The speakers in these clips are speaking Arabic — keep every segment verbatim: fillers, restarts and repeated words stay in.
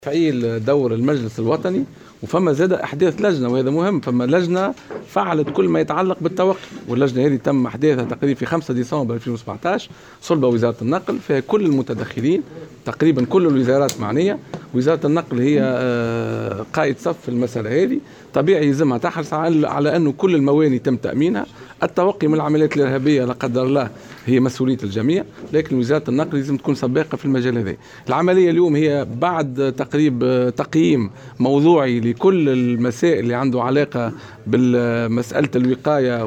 تفعيل دور المجلس الوطني، وفما زاد احداث لجنه، وهذا مهم. فما لجنه فعلت كل ما يتعلق بالتوقي، واللجنه هذه تم احداثها تقريبا في خمسة ديسمبر ألفين وسبعطاش، صلب وزاره النقل، فيها كل المتدخلين تقريبا كل الوزارات معنيه. وزاره النقل هي قائد صف في المساله هذه، طبيعي يلزمها تحرص على انه كل المواني تم تامينها. التوقي من العمليات الارهابيه لا قدر الله هي مسؤوليه الجميع، لكن وزاره النقل لازم تكون سباقه في المجال هذا. العمليه اليوم هي بعد تقريب تقييم موضوعي لكل المسائل اللي عنده علاقه بمساله الوقايه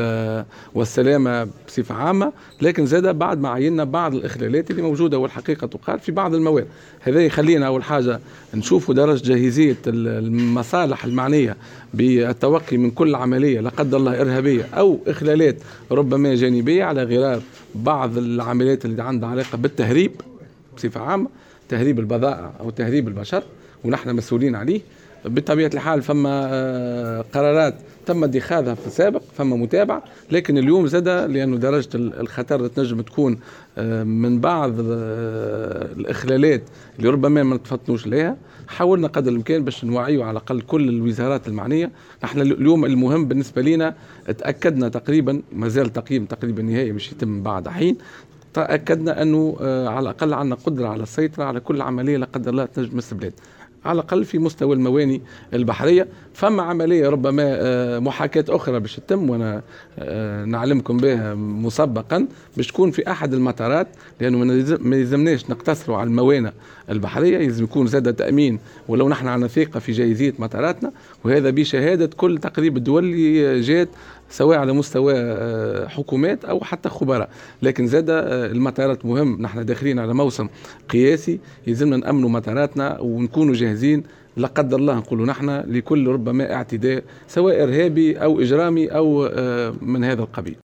والسلامه بصفه عامه، لكن زاد بعد ما عينا بعض الاخلالات اللي موجوده والحقيقه تقال في بعض المواد. هذا يخلينا اول حاجه نشوفوا درجه جاهزيه المصالح المعنيه بالتوقي من كل عمليه لا قدر الله ارهابيه او اخلالات ربما جانبيه، على غرار بعض العمليات اللي عندها علاقه بالتهريب بصفه عامه، تهريب البضائع او تهريب البشر، ونحن مسؤولين عليه. بطبيعه الحال فما قرارات تم اتخاذها في السابق، فما متابعه، لكن اليوم زاد لانه درجه الخطر تنجم تكون من بعض الاخلالات اللي ربما ما نتفطنوش لها. حاولنا قدر الامكان باش نوعيوا على الاقل كل الوزارات المعنيه. نحن اليوم المهم بالنسبه لنا تاكدنا تقريبا، ما زال تقييم تقريبا نهائي مش يتم بعد حين، تاكدنا انه على الاقل عندنا قدره على السيطره على كل عمليه لا قدر الله تنجم تمس بلاد، على الأقل في مستوى المواني البحرية. فما عملية ربما محاكاة أخرى باش تتم، وأنا نعلمكم بها مسبقا، باش تكون في أحد المطارات، لأنه ما يلزمناش نقتصروا على الموانئ البحرية، يلزم يكون زاد تأمين، ولو نحن عندنا ثقة في جاهزية مطاراتنا، وهذا بشهادة كل تقريب الدول اللي جات سواء على مستوى حكومات أو حتى خبراء. لكن زاد المطارات مهم، نحن داخلين على موسم قياسي، يلزمنا نأمنوا مطاراتنا ونكونوا جاهزين لا قدر الله نقولوا نحن لكل ربما اعتداء سواء إرهابي أو إجرامي أو من هذا القبيل.